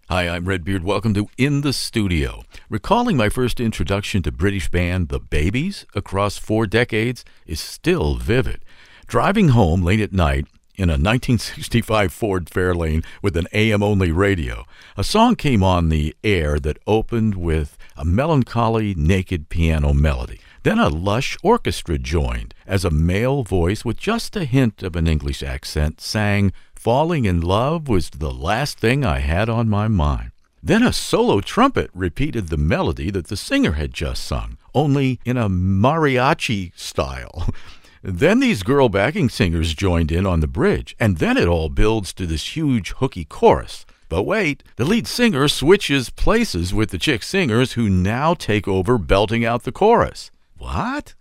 Hi, I'm Redbeard. Welcome to In the Studio. Recalling my first introduction to British band The Babies across 4 decades is still vivid. Driving home late at night in a 1965 Ford Fairlane with an AM-only radio, a song came on the air that opened with a melancholy, naked piano melody. Then a lush orchestra joined as a male voice with just a hint of an English accent sang, "Falling in love was the last thing I had on my mind." Then a solo trumpet repeated the melody that the singer had just sung, only in a mariachi style. Then these girl backing singers joined in on the bridge, and then it all builds to this huge hooky chorus. But wait, the lead singer switches places with the chick singers who now take over belting out the chorus. What?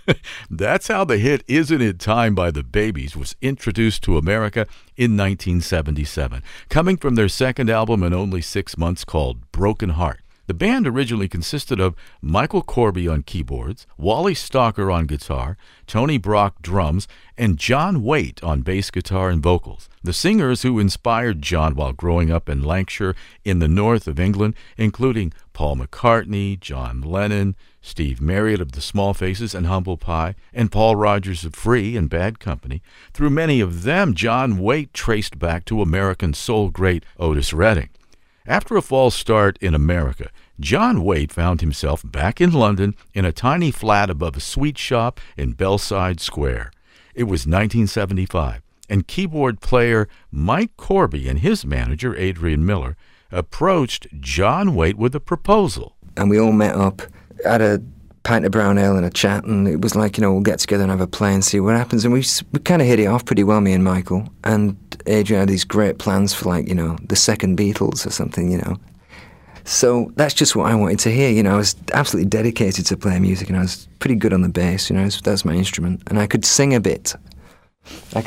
That's how the hit Isn't It Time by the Babies was introduced to America in 1977, coming from their second album in only 6 months called Broken Heart. The band originally consisted of Michael Corby on keyboards, Wally Stalker on guitar, Tony Brock drums, and John Waite on bass guitar and vocals. The singers who inspired John while growing up in Lancashire in the north of England, including Paul McCartney, John Lennon, Steve Marriott of the Small Faces and Humble Pie, and Paul Rogers of Free and Bad Company. Through many of them, John Waite traced back to American soul great Otis Redding. After a false start in America, John Waite found himself back in London in a tiny flat above a sweet shop in Bellside Square. It was 1975, and keyboard player Mike Corby and his manager, Adrian Miller, approached John Waite with a proposal. And we all met up, had a pint of brown ale and a chat, and it was like, we'll get together and have a play and see what happens. And we kind of hit it off pretty well, me and Michael. And Adrian had these great plans for, the second Beatles or something, So that's just what I wanted to hear, I was absolutely dedicated to playing music, and I was pretty good on the bass, that's my instrument. And I could sing a bit. So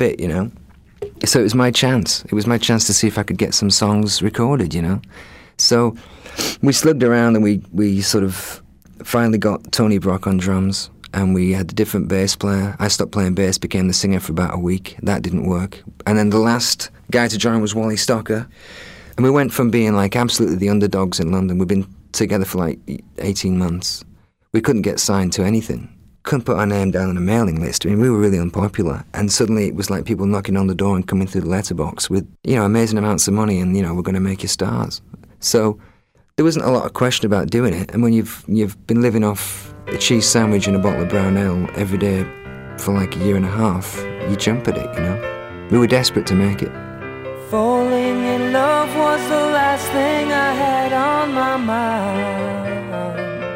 it was my chance. It was my chance to see if I could get some songs recorded, So we slugged around, and we sort of finally got Tony Brock on drums, and we had a different bass player. I stopped playing bass, became the singer for about a week. That didn't work. And then the last guy to join was Wally Stalker. And we went from being absolutely the underdogs in London. We've been together for 18 months. We couldn't get signed to anything. Couldn't put our name down on a mailing list. We were really unpopular. And suddenly it was like people knocking on the door and coming through the letterbox with, amazing amounts of money, and, we're going to make you stars. So there wasn't a lot of question about doing it. And when you've been living off a cheese sandwich and a bottle of brown ale every day for a year and a half, you jump at it, We were desperate to make it. Falling in love was the last thing I had on my mind.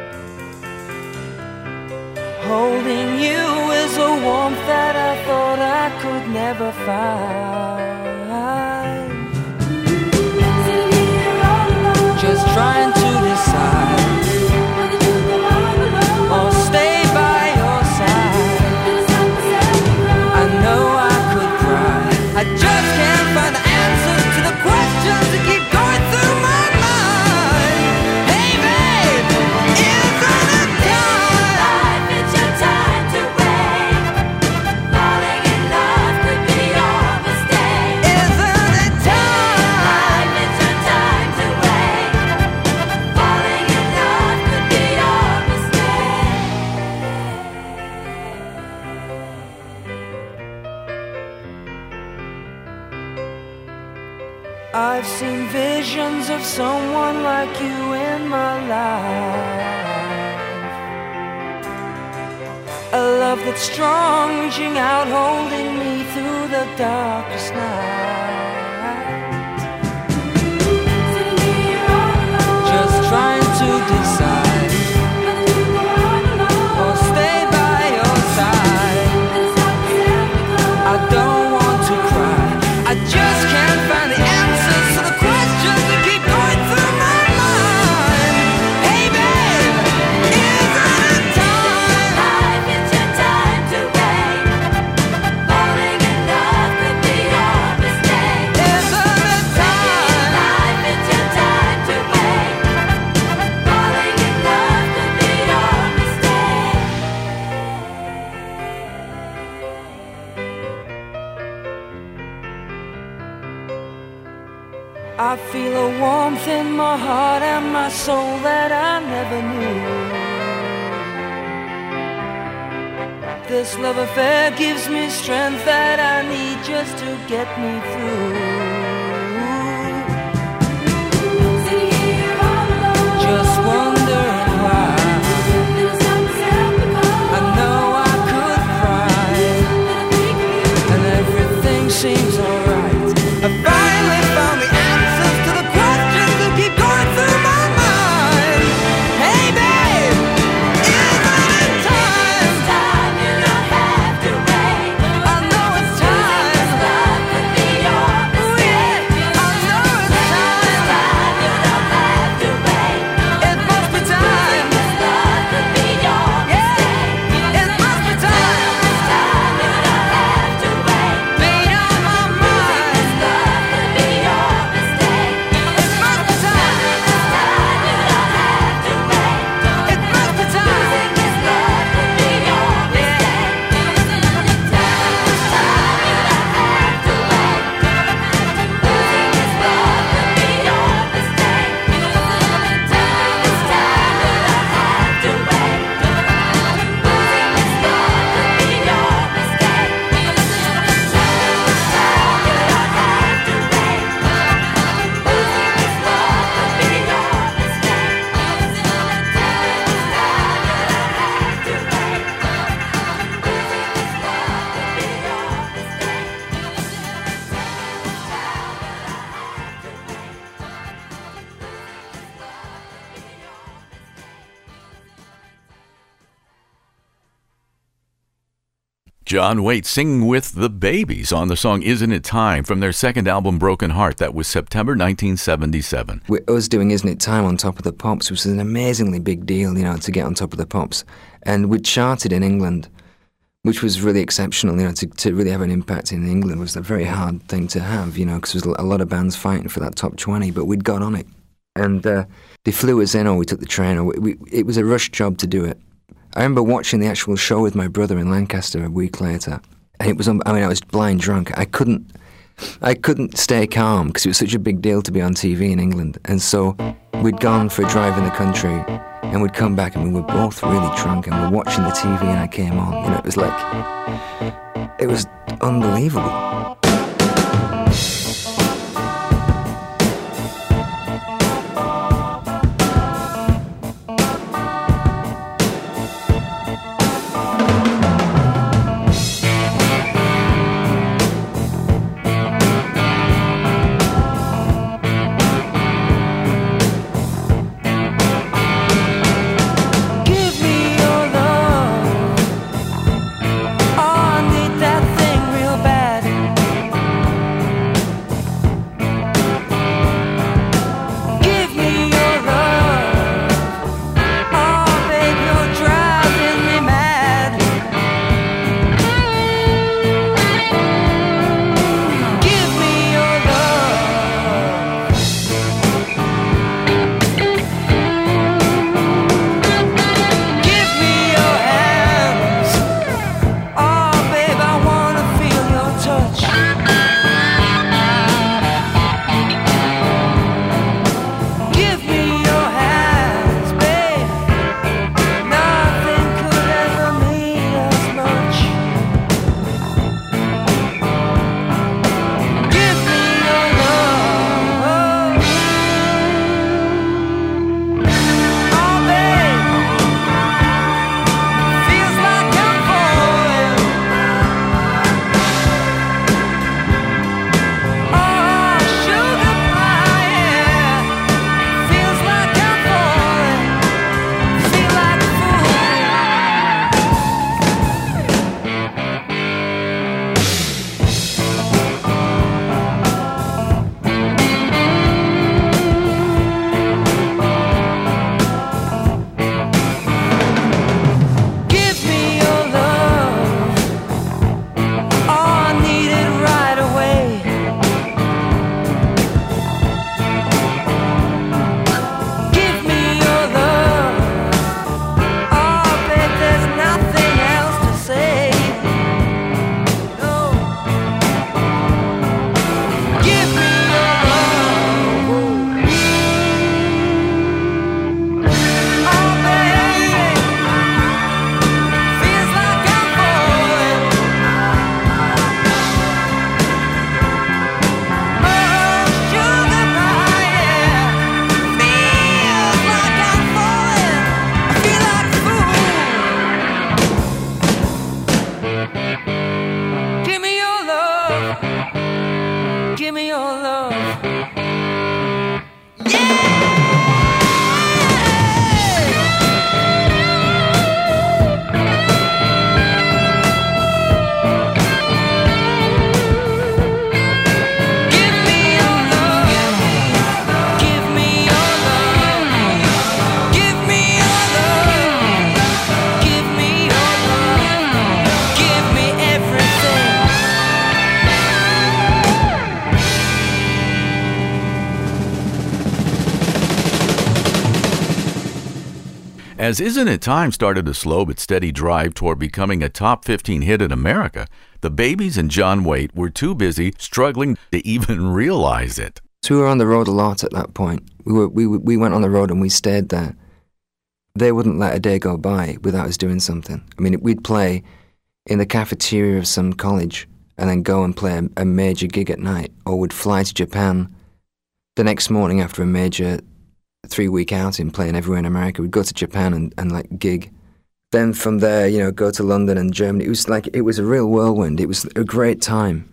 Holding you is a warmth that I thought I could never find. Just trying to decide or stay by your side. I know I could cry, I just can't find the answers to the questions that keep going through my mind. Hey babe, isn't it time? Life, it's your time to wait. Falling in love could be your mistake. Isn't it time? Life, it's your time to wait. Falling in love could be your mistake. I've seen visions of someone like you in my life. A love that's strong, reaching out, holding me through the darkest night. Just trying to decide or stay by your side. I don't want to cry, I just can't find the answers to the questions that keep going through my mind. Hey babe, isn't it time? Life, it's your time to wait. Falling in love could be your mistake. feel a warmth in my heart and my soul that I never knew. This love affair gives me strength that I need just to get me through. Just wondering why I know I could cry and everything seems alright. I finally found the answers to the questions that keep going through my mind. Hey babe, isn't it time? It's time, you don't have to wait. I know it's time. This love could be your mistake. I know it's time. It's time, you don't have to wait. It must be time. This love could be your mistake. It must be time. It's time, you don't have to wait. Made up my mind. This love could be your mistake. It must be time. This time, you don't have to wait. It must be time. This love could be your mistake. This time, you don't have to wait. This love could be your mistake. This time, you don't have to wait. This love could be your mistake. John Waite singing with the Babies on the song Isn't It Time from their second album Broken Heart. That was September 1977. Us doing Isn't It Time on Top of the Pops was an amazingly big deal, to get on top of the Pops. And we'd charted in England, which was really exceptional, to really have an impact in England was a very hard thing to have, because there was a lot of bands fighting for that top 20, but we'd got on it. And they flew us in, or we took the train, or it was a rush job to do it. I remember watching the actual show with my brother in Lancaster a week later, and it was, I was blind drunk. I couldn't stay calm because it was such a big deal to be on TV in England. And so we'd gone for a drive in the country, and we'd come back, and we were both really drunk, and we're watching the TV, and I came on. It was like, it was unbelievable. Give me your love. Oh, I need that thing real bad. As Isn't It Time started a slow but steady drive toward becoming a top 15 hit in America, the Babies and John Waite were too busy struggling to even realize it. So we were on the road a lot at that point. We went on the road and we stayed there. They wouldn't let a day go by without us doing something. I mean, we'd play in the cafeteria of some college and then go and play a major gig at night, or we'd fly to Japan the next morning after a major 3-week outing playing everywhere in America. We'd go to Japan and like gig. Then from there, you know, go to London and Germany. It was a real whirlwind. It was a great time.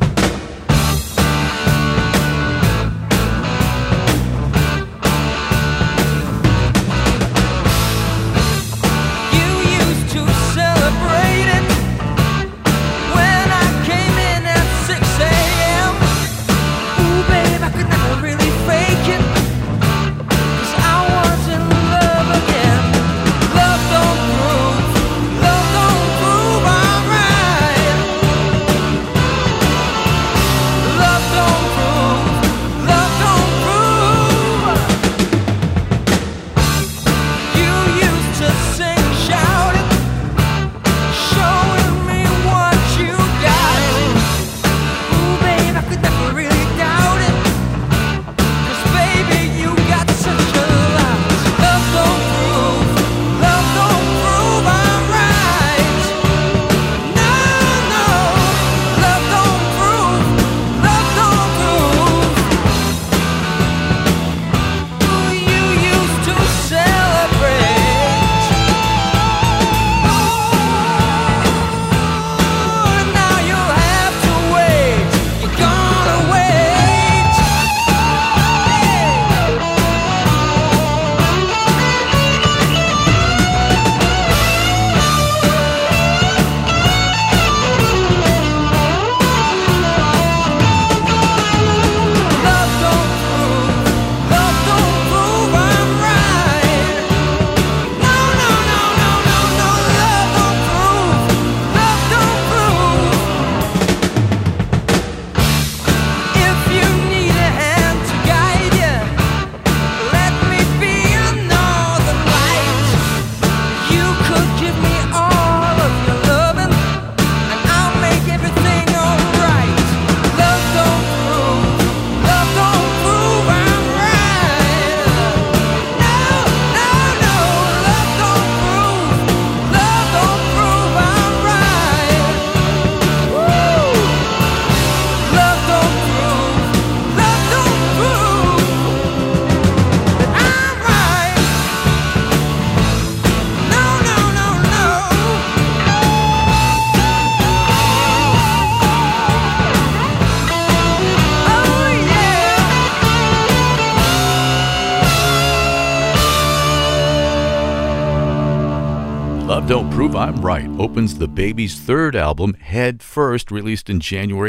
Love Don't Prove I'm Right opens the Babies' third album, Head First, released in January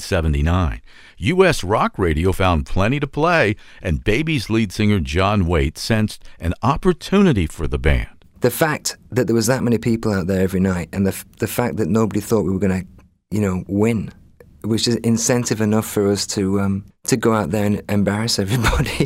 1979. U.S. rock radio found plenty to play, and Babies lead singer John Waite sensed an opportunity for the band. The fact that there was that many people out there every night, and the fact that nobody thought we were going to, win, was just incentive enough for us to go out there and embarrass everybody.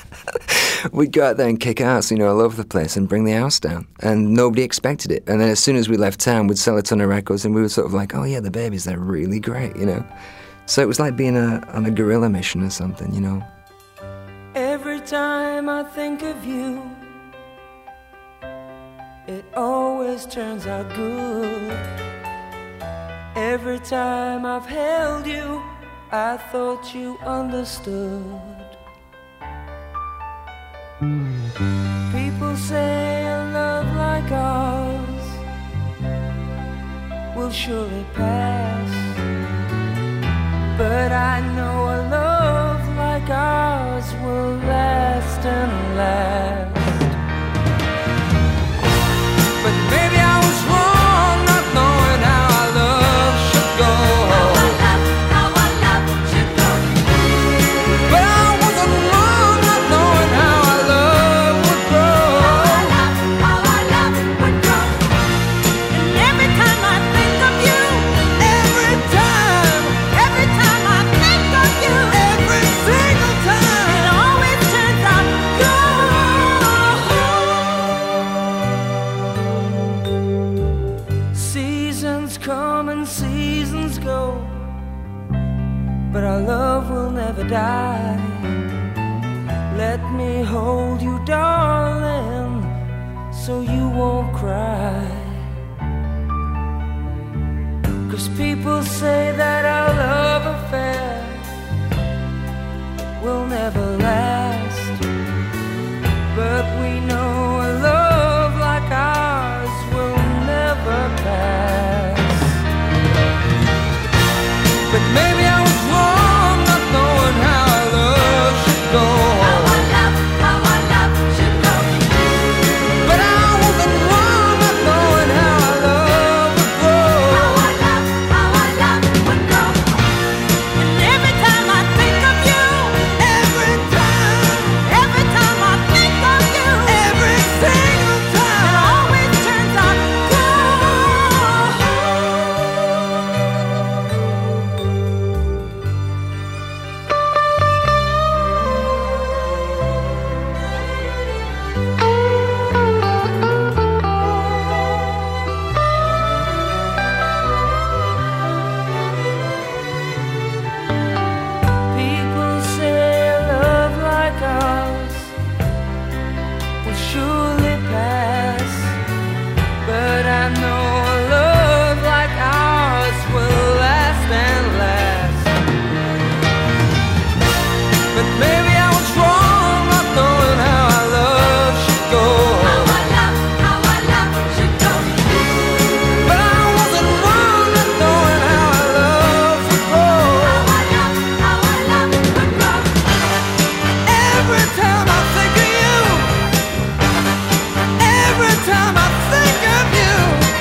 We'd go out there and kick ass, all over the place and bring the house down. And nobody expected it. And then as soon as we left town, we'd sell a ton of records and we were sort of like, oh yeah, the Babies, they're really great, So it was like being on a guerrilla mission or something, Every time I think of you, it always turns out good. Every time I've held you, I thought you understood. People say a love like ours will surely pass, but I know a love like ours will last and last. But maybe I was wrong not knowing how our love should go. How our love should go. But I wasn't wrong not knowing how our love would grow. How our love would grow. And every time I think of you, every time I think of you, every single time, it always turns out good. let me hold you, darling, so you won't cry. 'Cause people say that our love affair will never last, but we know a love like ours will never pass. But maybe I was wrong not knowing how our love should go. How our love should go. But I wasn't wrong not knowing how our love would grow. How our love would grow. And every time I think of you, every time I think of you, every single time, it always turns out people say a love like ours will surely pass, but I know a love like ours will last and last. But maybe I was wrong not knowing how our love should go. How our love should go. But I wasn't wrong not knowing how our love would grow. How our love would grow. Every time I think of you, every time I think of you,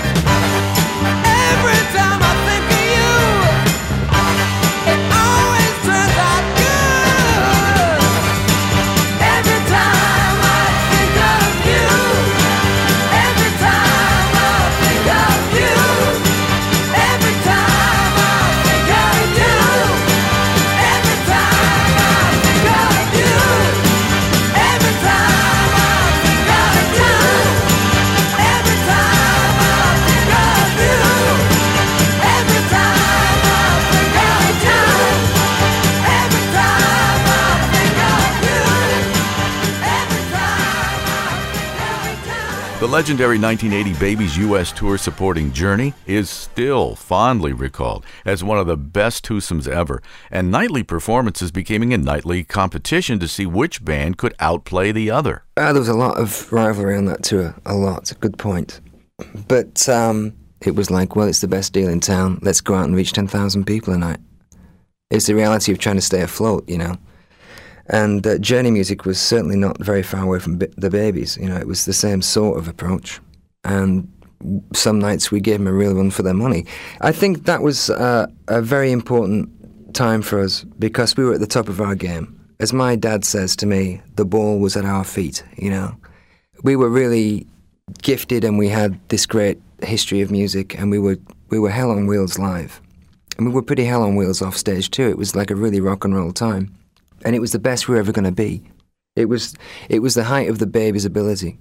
every time I think of you, it always turns out good. Every time I think of you, every time I think of you, every time I think of you, every time I think of you, every time I think of you, every time I think of you, every time I think of you, every time I think of you, every time I think of you. The legendary 1980 Babies U.S. tour supporting Journey is still fondly recalled as one of the best twosomes ever, and nightly performances becoming a nightly competition to see which band could outplay the other. There was a lot of rivalry on that tour, a lot, good point. But it was like, well, it's the best deal in town, let's go out and reach 10,000 people a night. It's the reality of trying to stay afloat, you know. And Journey music was certainly not very far away from the Babies, you know, it was the same sort of approach. And some nights we gave them a real run for their money. I think that was a very important time for us because we were at the top of our game. As my dad says to me, the ball was at our feet, you know. We were really gifted and we had this great history of music, and we were hell on wheels live. And we were pretty hell on wheels off stage too. It was like a really rock and roll time. And it was the best we were ever going to be. It was the height of the Babies' ability.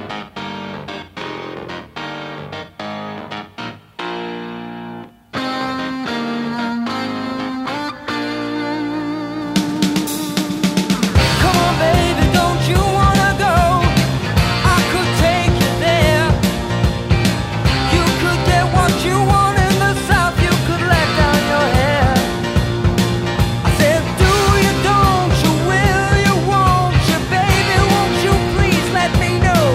Come on, baby, don't you wanna go? I could take you there. You could get what you want in the South. You could let down your hair. I said, do you, don't you, will you, won't you, baby, won't you please let me know?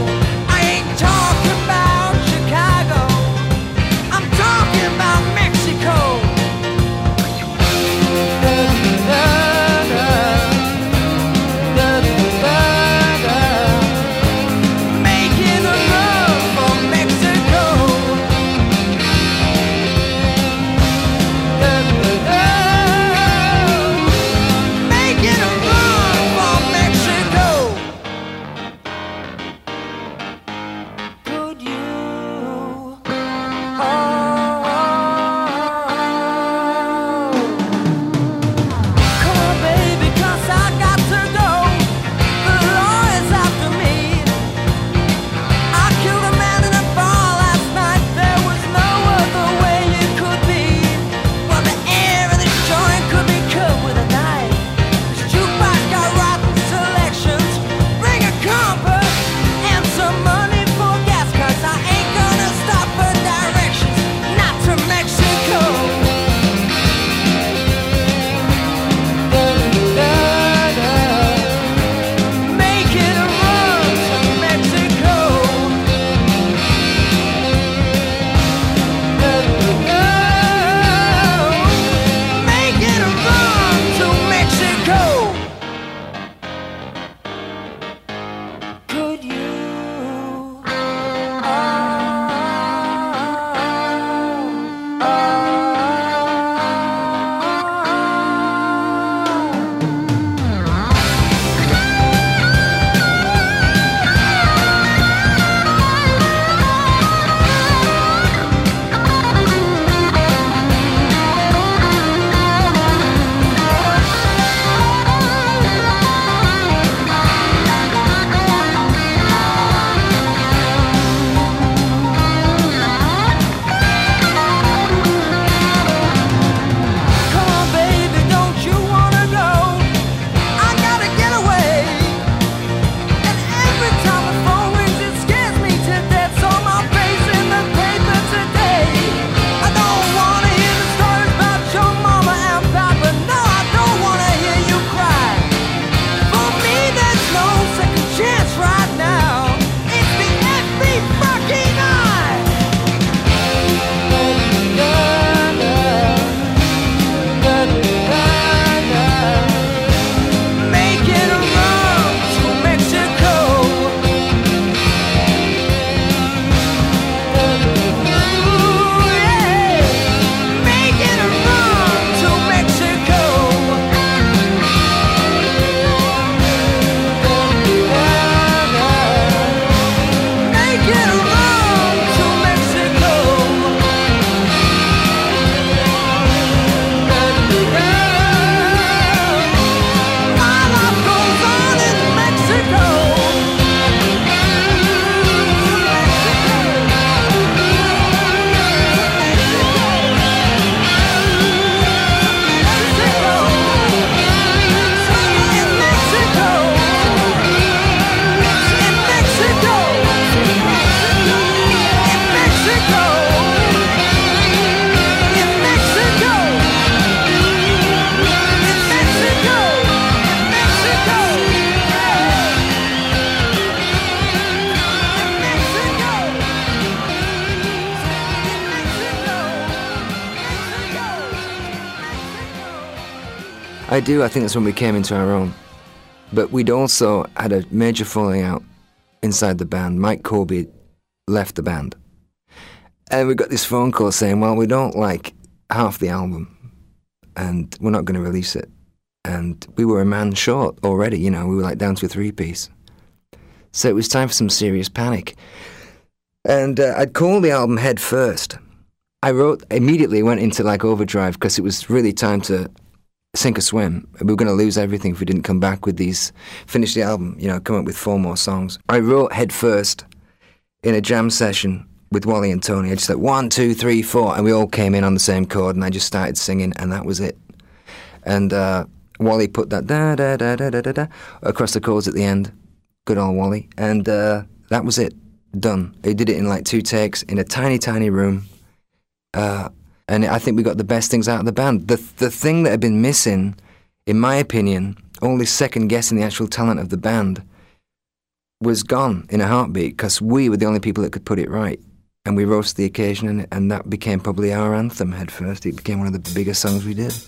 I do. I think that's when we came into our own. But we'd also had a major falling out inside the band. Mike Corby left the band. And we got this phone call saying, well, we don't like half the album and we're not going to release it. And we were a man short already, you know, we were like down to a 3-piece. So it was time for some serious panic. And I'd called the album Head First. I immediately went into like overdrive because it was really time to sink or swim. We were going to lose everything if we didn't come back with finish the album, you know, come up with 4 more songs. I wrote Head First in a jam session with Wally and Tony. I just like 1, 2, 3, 4, and we all came in on the same chord, and I just started singing, and that was it. And Wally put that da da da da da da across the chords at the end. Good old Wally. And that was it. Done. He did it in like 2 takes in a tiny, tiny room. And I think we got the best things out of the band. The thing that had been missing, in my opinion, all this second guessing the actual talent of the band, was gone in a heartbeat because we were the only people that could put it right. And we rose to the occasion, and that became probably our anthem, Head First. It became one of the biggest songs we did.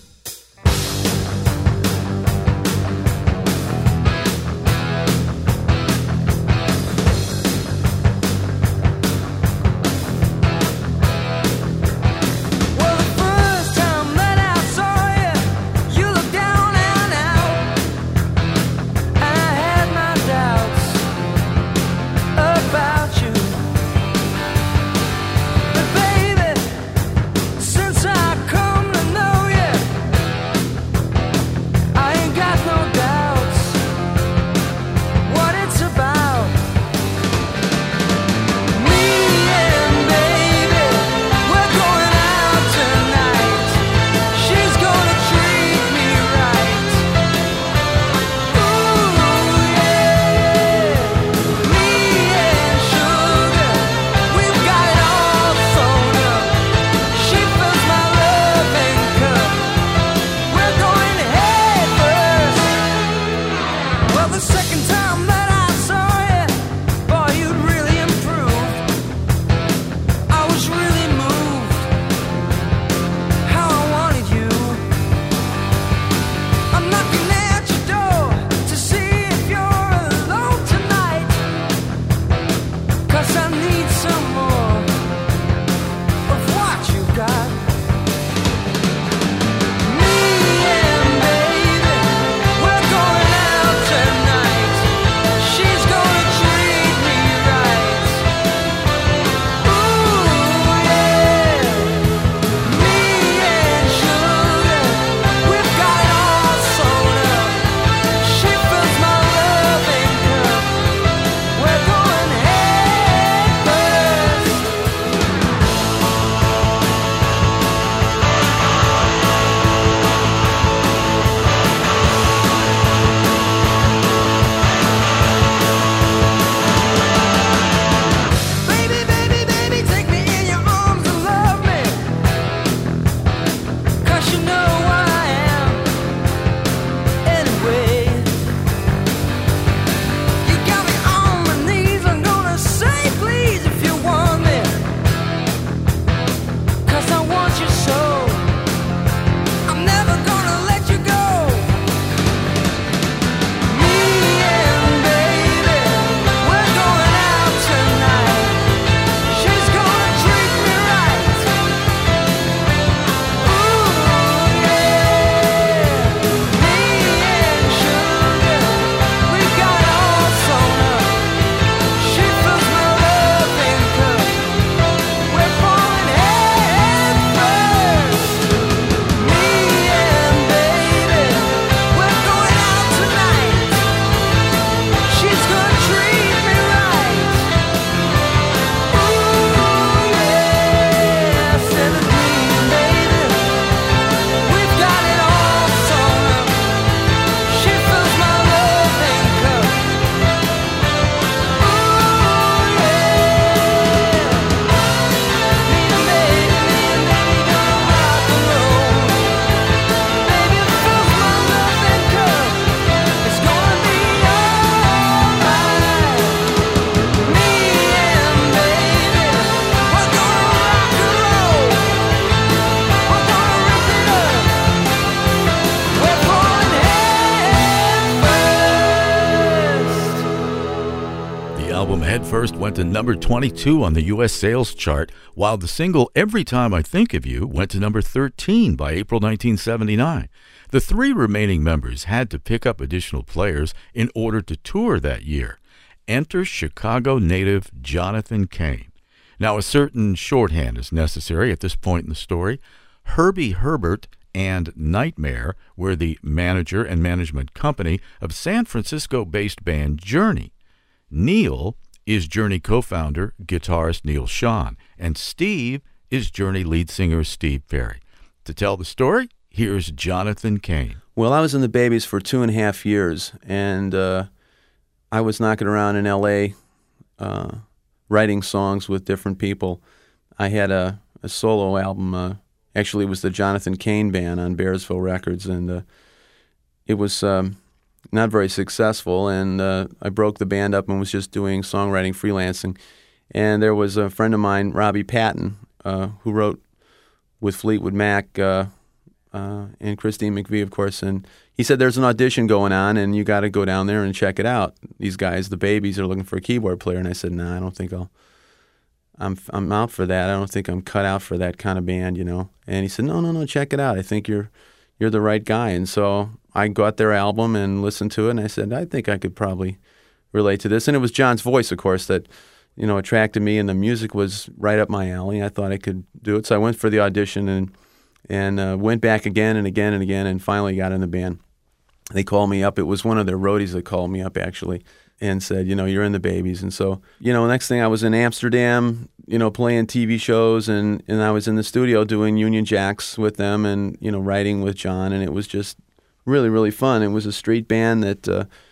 album Head First went to number 22 on the U.S. sales chart, while the single Every Time I Think of You went to number 13 by April 1979. The three remaining members had to pick up additional players in order to tour that year. Enter Chicago native Jonathan Cain. Now, a certain shorthand is necessary at this point in the story. Herbie Herbert and Nightmare were the manager and management company of San Francisco-based band Journey. Neil is Journey co-founder, guitarist Neil Schon, and Steve is Journey lead singer Steve Perry. To tell the story, here's Jonathan Cain. Well, I was in the Babies for 2.5 years, and I was knocking around in L.A. Writing songs with different people. I had a solo album. Actually, it was the Jonathan Cain Band on Bearsville Records, and it was not very successful, and I broke the band up and was just doing songwriting, freelancing. And there was a friend of mine, Robbie Patton, who wrote with Fleetwood Mac and Christine McVie, of course, and he said, there's an audition going on, and you got to go down there and check it out. These guys, the Babies, are looking for a keyboard player. And I said, no, I don't think I'm out for that. I don't think I'm cut out for that kind of band, you know. And he said, no, check it out. I think you're the right guy. And so I got their album and listened to it, and I said, I think I could probably relate to this. And it was John's voice, of course, that, you know, attracted me, and the music was right up my alley. I thought I could do it. So I went for the audition and went back again and again and again, and finally got in the band. They called me up. It was one of their roadies that called me up, actually, and said, you know, you're in the Babies. And so, you know, next thing I was in Amsterdam, you know, playing TV shows, and I was in the studio doing Union Jacks with them and, you know, writing with John, and it was just really, really fun. It was a street band that,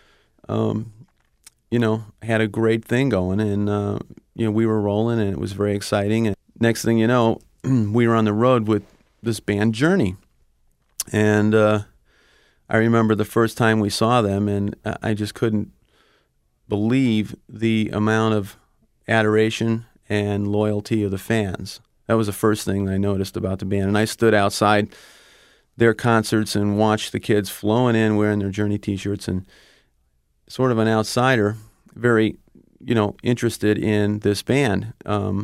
you know, had a great thing going, and, you know, we were rolling, and it was very exciting. And next thing you know, we were on the road with this band Journey, and I remember the first time we saw them, and I just couldn't believe the amount of adoration and loyalty of the fans. That was the first thing I noticed about the band. And I stood outside their concerts and watched the kids flowing in wearing their Journey T-shirts, and sort of an outsider, very, you know, interested in this band.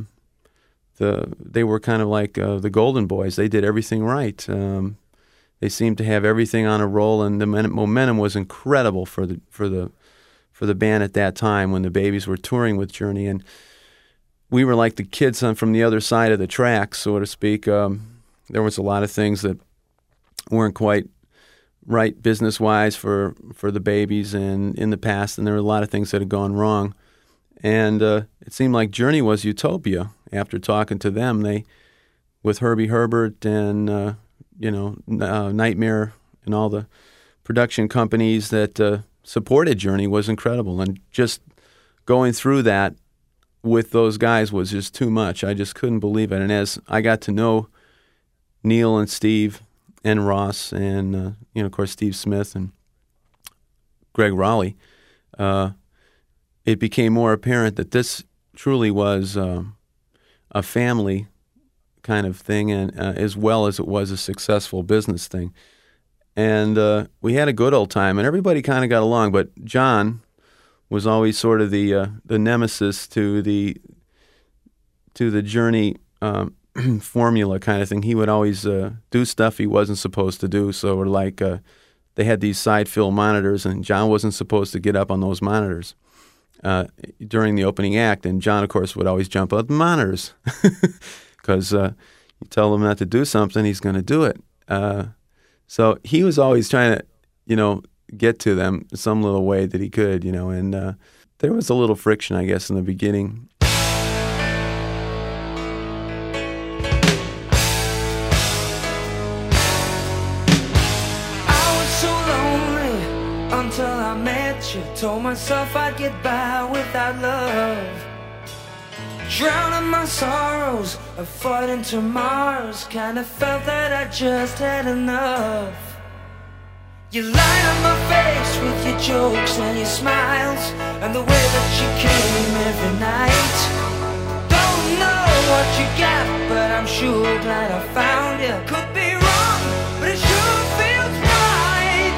They were kind of like the Golden Boys. They did everything right. They seemed to have everything on a roll, and the momentum was incredible for the band at that time when the Babies were touring with Journey. And we were like the kids from the other side of the tracks, so to speak. There was a lot of things that weren't quite right business-wise for the Babies and in the past, and there were a lot of things that had gone wrong. And it seemed like Journey was utopia. After talking to them, with Herbie Herbert and you know, Nightmare and all the production companies that supported Journey was incredible. And just going through that with those guys was just too much. I just couldn't believe it. And as I got to know Neil and Steve and Ross and, you know, of course, Steve Smith and Greg Raleigh, it became more apparent that this truly was a family kind of thing, and as well as it was a successful business thing. And we had a good old time, and everybody kind of got along, but John was always sort of the nemesis to the Journey formula kind of thing. He would always do stuff he wasn't supposed to do. So like they had these side fill monitors, and John wasn't supposed to get up on those monitors during the opening act. And John, of course, would always jump up the monitors because you tell him not to do something, he's going to do it. So he was always trying to, you know, get to them some little way that he could, you know, and there was a little friction, I guess, in the beginning. Until I met you, told myself I'd get by without love. Drowning my sorrows, avoiding tomorrows. Kinda felt that I just had enough. You light up my face with your jokes and your smiles, and the way that you came every night. Don't know what you got, but I'm sure glad I found you. Could be wrong, but it sure feels right. And here I am, 'cause I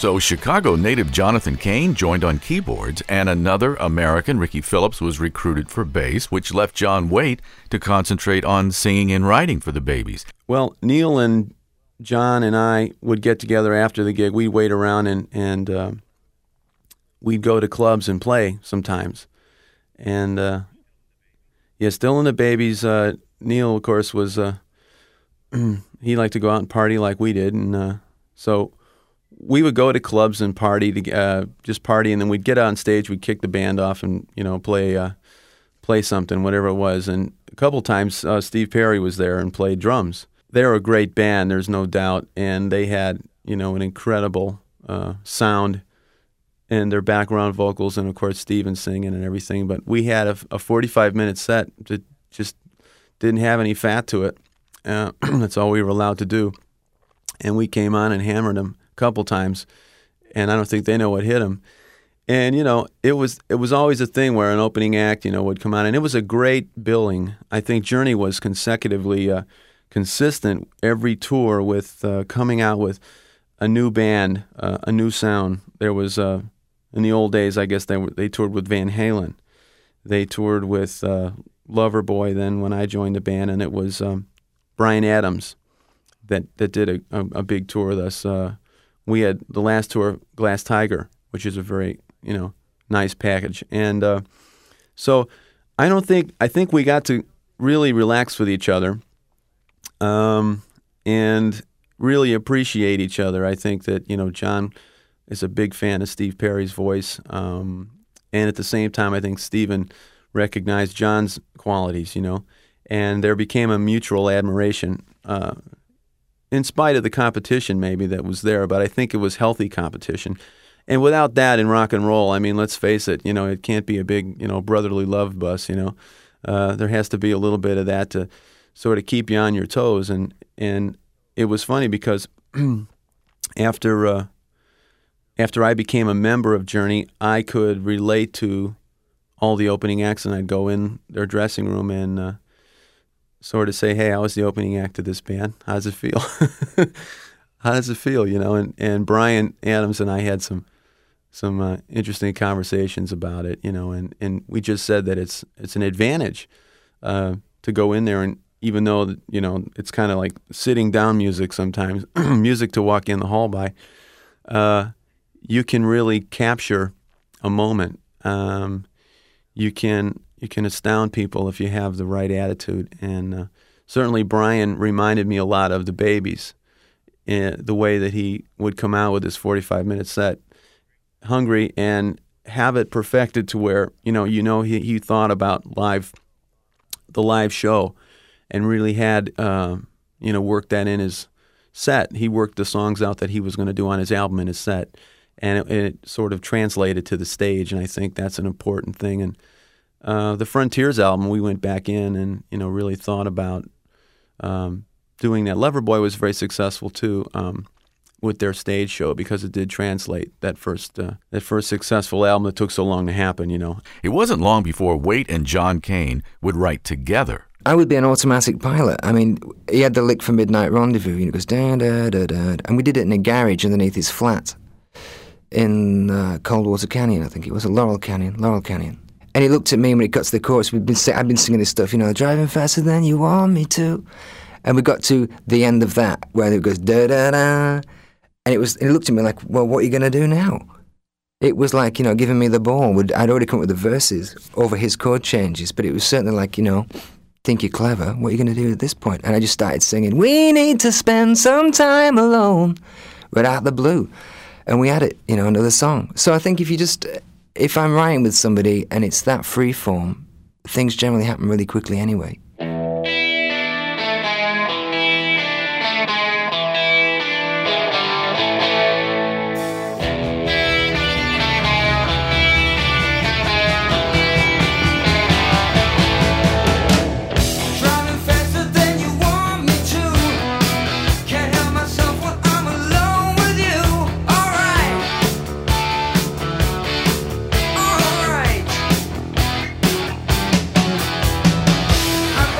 So Chicago native Jonathan Cain joined on keyboards, and another American, Ricky Phillips, was recruited for bass, which left John Waite to concentrate on singing and writing for the Babies. Well, Neil and John and I would get together after the gig. We'd wait around and we'd go to clubs and play sometimes. And still in the Babies. Neil, of course, was he liked to go out and party like we did, and so we would go to clubs and party, just party, and then we'd get on stage, we'd kick the band off, and play something, whatever it was. And a couple times, Steve Perry was there and played drums. They were a great band, there's no doubt, and they had an incredible sound and their background vocals, and of course Steven singing and everything. But we had a 45-minute set that just didn't have any fat to it. That's all we were allowed to do, and we came on and hammered them couple times, and I don't think they know what hit them. And it was always a thing where an opening act would come on, and it was a great billing. I think Journey was consecutively consistent every tour with coming out with a new band, a new sound. There was in the old days, I guess they toured with Van Halen, they toured with Loverboy. Then when I joined the band, and it was Bryan Adams that did a big tour with us. We had the last tour, Glass Tiger, which is a very, nice package. And so I think we got to really relax with each other and really appreciate each other. I think that, John is a big fan of Steve Perry's voice. And at the same time, I think Steven recognized John's qualities, and there became a mutual admiration in spite of the competition maybe that was there, but I think it was healthy competition. And without that in rock and roll, I mean, let's face it, it can't be a big, brotherly love bus, There has to be a little bit of that to sort of keep you on your toes. And it was funny because after I became a member of Journey, I could relate to all the opening acts, and I'd go in their dressing room and sort of say, hey, I was the opening act of this band. How does it feel? How does it feel, And Bryan Adams and I had some interesting conversations about it, and we just said that it's an advantage to go in there, and even though, it's kind of like sitting down music sometimes, music to walk in the hall by, you can really capture a moment. You can astound people if you have the right attitude. And certainly Bryan reminded me a lot of the Babies, the way that he would come out with his 45-minute set, hungry, and have it perfected to where, he thought about the live show and really had, worked that in his set. He worked the songs out that he was going to do on his album in his set, and it sort of translated to the stage, and I think that's an important thing. And the Frontiers album, we went back in and really thought about doing that. Loverboy was very successful too with their stage show because it did translate that first successful album that took so long to happen. It wasn't long before Waite and John Cain would write together. I would be an automatic pilot. I mean, he had the lick for Midnight Rendezvous, it goes da da da da, and we did it in a garage underneath his flat in Coldwater Canyon, I think it was, Laurel Canyon. And he looked at me when it got to the chorus. I'd been singing this stuff, driving faster than you want me to. And we got to the end of that, where it goes da-da-da. And he looked at me like, well, what are you going to do now? It was like, giving me the ball. I'd already come up with the verses over his chord changes, but it was certainly like, think you're clever. What are you going to do at this point? And I just started singing, we need to spend some time alone, right out the blue. And we had it, another song. So I think if I'm writing with somebody and it's that free form, things generally happen really quickly anyway. I'm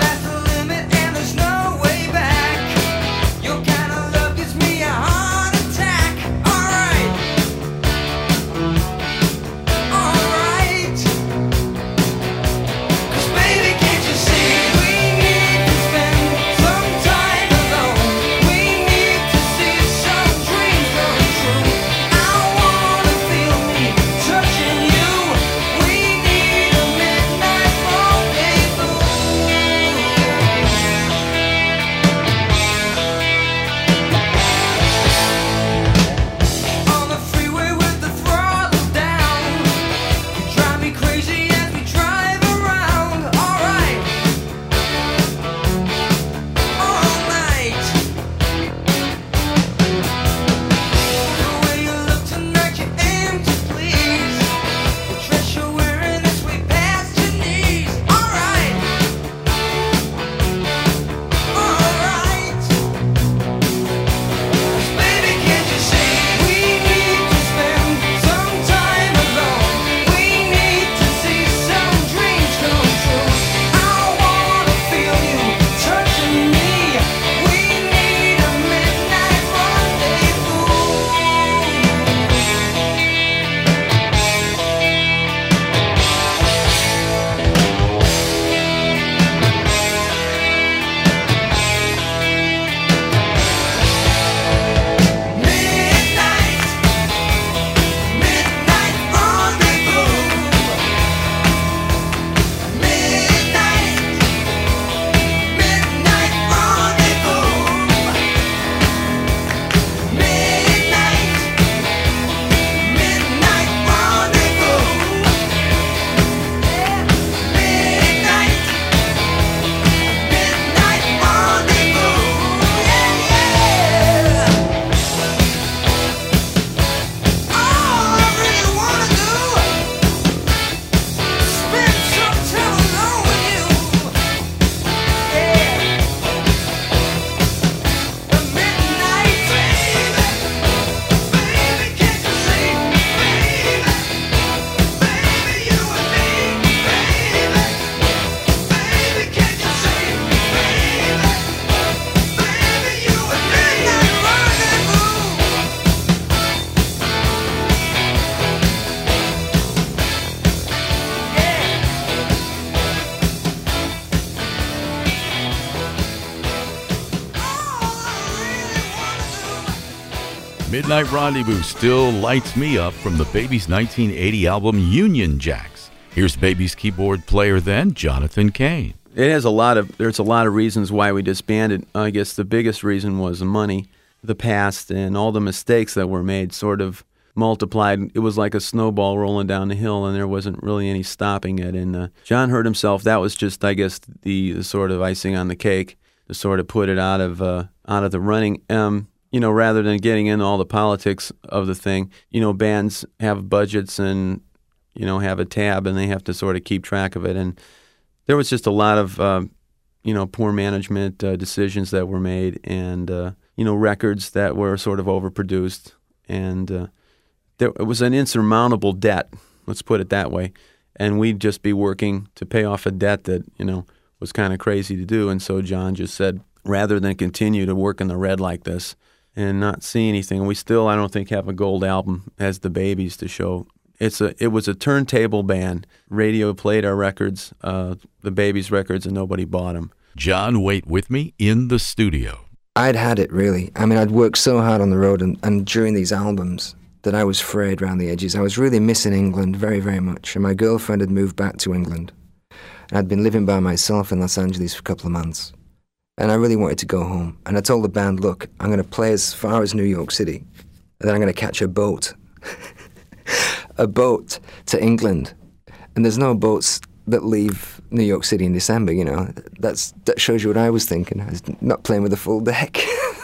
Midnight Rendezvous still lights me up from the Babies' 1980 album Union Jacks. Here's Babies keyboard player then, Jonathan Cain. There's a lot of reasons why we disbanded. I guess the biggest reason was the money, the past, and all the mistakes that were made sort of multiplied. It was like a snowball rolling down the hill, and there wasn't really any stopping it. And John hurt himself. That was just, I guess, the sort of icing on the cake to sort of put it out of the running. Rather than getting into all the politics of the thing, bands have budgets and have a tab, and they have to sort of keep track of it. And there was just a lot of poor management decisions that were made, and records that were sort of overproduced, and it was an insurmountable debt, let's put it that way. And we'd just be working to pay off a debt that, was kind of crazy to do. And so John just said, rather than continue to work in the red like this and not see anything, we still, I don't think, have a gold album as the Babies to show. It was a turntable band. Radio played our records, the Babies records, and nobody bought them. John Waite with me in the studio. I'd had it, really. I mean, I'd worked so hard on the road and during these albums that I was frayed around the edges. I was really missing England very, very much. And my girlfriend had moved back to England. And I'd been living by myself in Los Angeles for a couple of months. And I really wanted to go home. And I told the band, look, I'm going to play as far as New York City. And then I'm going to catch a boat. A boat to England. And there's no boats that leave New York City in December, That shows you what I was thinking. I was not playing with a full deck.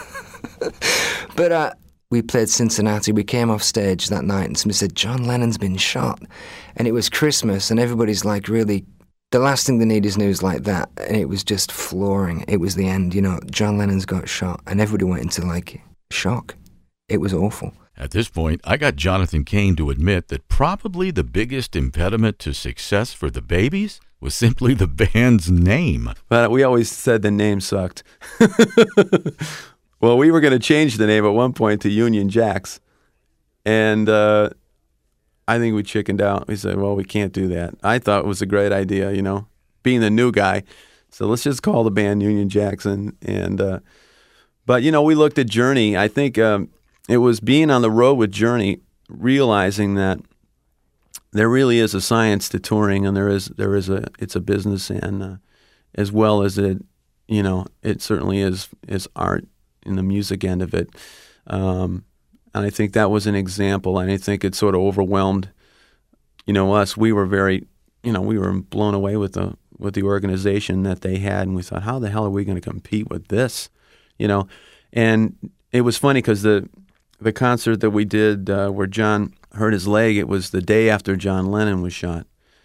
But we played Cincinnati. We came off stage that night and somebody said, John Lennon's been shot. And it was Christmas and everybody's like, really, the last thing they need is news like that. And it was just flooring. It was the end, John Lennon's got shot. And everybody went into shock. It was awful. At this point, I got Jonathan Cain to admit that probably the biggest impediment to success for the Babies was simply the band's name. But we always said the name sucked. Well, we were going to change the name at one point to Union Jacks. And I think we chickened out. We said, well, we can't do that. I thought it was a great idea, being the new guy. So let's just call the band Union Jacks. But, we looked at Journey. I think it was being on the road with Journey, realizing that there really is a science to touring, and it's a business, and as well as it certainly is art in the music end of it. And I think that was an example, and I think it sort of overwhelmed, us. We were very, we were blown away with the organization that they had, and we thought, how the hell are we going to compete with this, And it was funny because the concert that we did where John hurt his leg, it was the day after John Lennon was shot,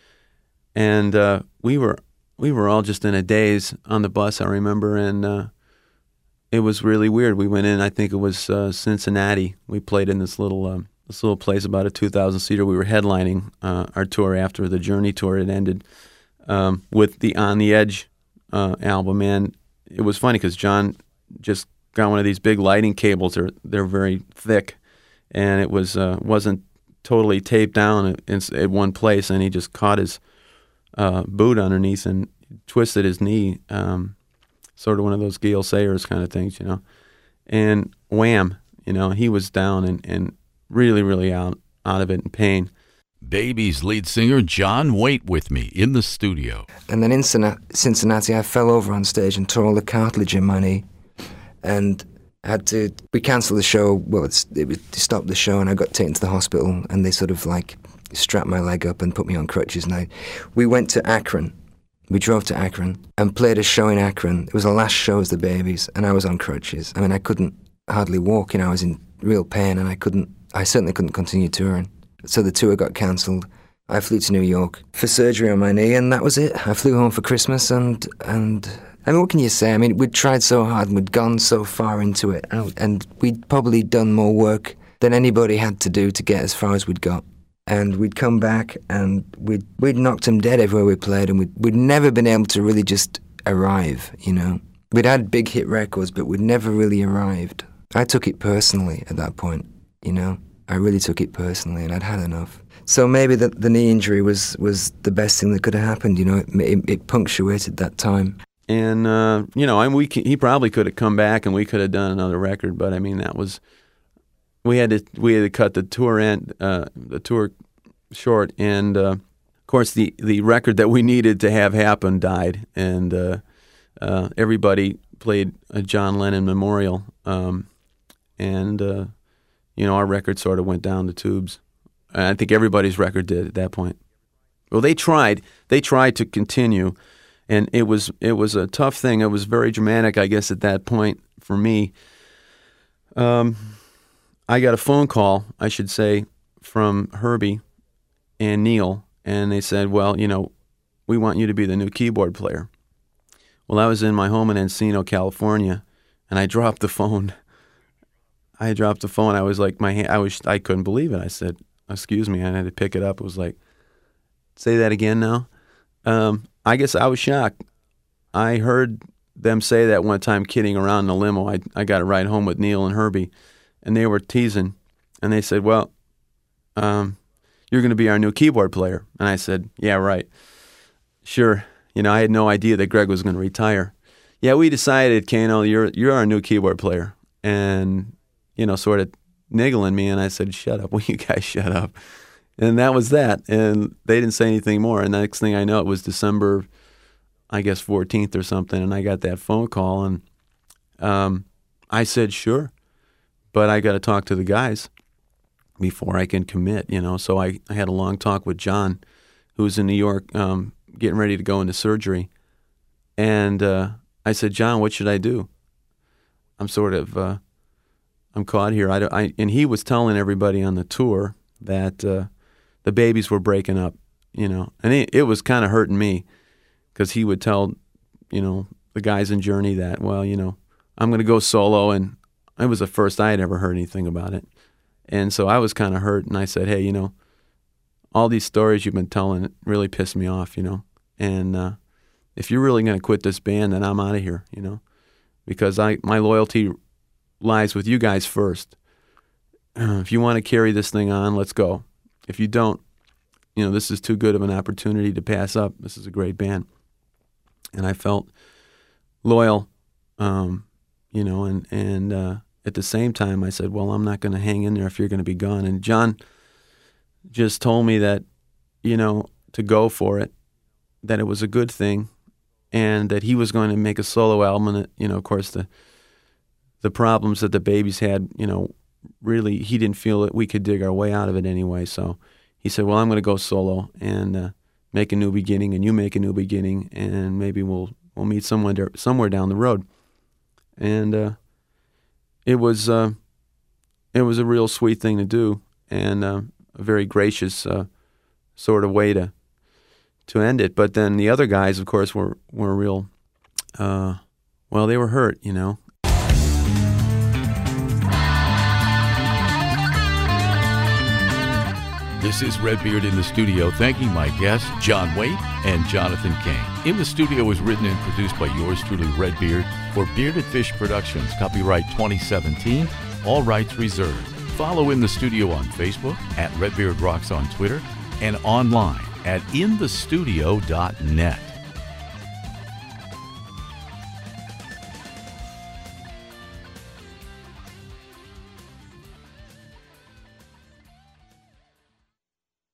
and we were all just in a daze on the bus, I remember, and it was really weird. We went in, I think it was Cincinnati. We played in this little place, about a 2,000-seater. We were headlining our tour after the Journey tour had ended with the On the Edge album, and it was funny because John just got one of these big lighting cables. They're very thick, and it wasn't totally taped down at one place, and he just caught his boot underneath and twisted his knee. Sort of one of those Gale Sayers kind of things, And wham, he was down and really, really out of it in pain. Babies lead singer John Waite with me in the studio. And then in Cincinnati, I fell over on stage and tore all the cartilage in my knee. And we cancelled the show. Well, they stopped the show, and I got taken to the hospital, and they sort of strapped my leg up and put me on crutches. And we went to Akron. We drove to Akron and played a show in Akron. It was the last show as the Babies, and I was on crutches. I mean, I couldn't hardly walk. I was in real pain, and I certainly couldn't continue touring. So the tour got cancelled. I flew to New York for surgery on my knee, and that was it. I flew home for Christmas, and I mean, what can you say? I mean, we'd tried so hard, and we'd gone so far into it, and we'd probably done more work than anybody had to do to get as far as we'd got. And we'd come back, and we'd knocked them dead everywhere we played, and we'd never been able to really just arrive, We'd had big hit records, but we'd never really arrived. I took it personally at that point, I really took it personally, and I'd had enough. So maybe the knee injury was the best thing that could have happened, It punctuated that time. And, he probably could have come back and we could have done another record, but I mean, that was we had to cut the tour short, and of course the record that we needed to have happen died, and everybody played a John Lennon memorial, and our record sort of went down the tubes. And I think everybody's record did at that point. Well, they tried to continue, and it was a tough thing. It was very dramatic, I guess, at that point for me. I got a phone call, I should say, from Herbie and Neil, and they said, well, we want you to be the new keyboard player. Well, I was in my home in Encino, California, and I dropped the phone. I was like, I couldn't believe it. I said, excuse me, I had to pick it up. It was like, say that again now? I guess I was shocked. I heard them say that one time kidding around in the limo. I got a ride home with Neil and Herbie, and they were teasing. And they said, well, you're going to be our new keyboard player. And I said, yeah, right. Sure. I had no idea that Greg was going to retire. Yeah, we decided, Kano, you're our new keyboard player. And, sort of niggling me. And I said, shut up. Will you guys shut up? And that was that. And they didn't say anything more. And the next thing I know, it was December, I guess, 14th or something. And I got that phone call. And I said, sure. But I got to talk to the guys before I can commit, So I had a long talk with John, who was in New York, getting ready to go into surgery. And I said, John, what should I do? I'm sort of, I'm caught here. And he was telling everybody on the tour that the babies were breaking up, And it was kind of hurting me because he would tell, the guys in Journey that, well, I'm going to go solo. And it was the first I had ever heard anything about it. And so I was kind of hurt. And I said, hey, all these stories you've been telling really pissed me off, And if you're really going to quit this band, then I'm out of here, because my loyalty lies with you guys first. If you want to carry this thing on, let's go. If you don't, this is too good of an opportunity to pass up. This is a great band. And I felt loyal, and at the same time I said, well, I'm not going to hang in there if you're going to be gone. And John just told me that, to go for it, that it was a good thing, and that he was going to make a solo album. And, of course, the problems that the babies had, really he didn't feel that we could dig our way out of it anyway. So he said, well, I'm going to go solo and make a new beginning, and you make a new beginning, and maybe we'll meet somewhere down the road. And it was a real sweet thing to do, and a very gracious sort of way to end it. But then the other guys, of course, were real, they were hurt, This is Redbeard in the studio, thanking my guests, John Waite and Jonathan Cain. In the Studio was written and produced by yours truly, Redbeard, for Bearded Fish Productions, copyright 2017, all rights reserved. Follow In the Studio on Facebook, at Redbeard Rocks on Twitter, and online at inthestudio.net.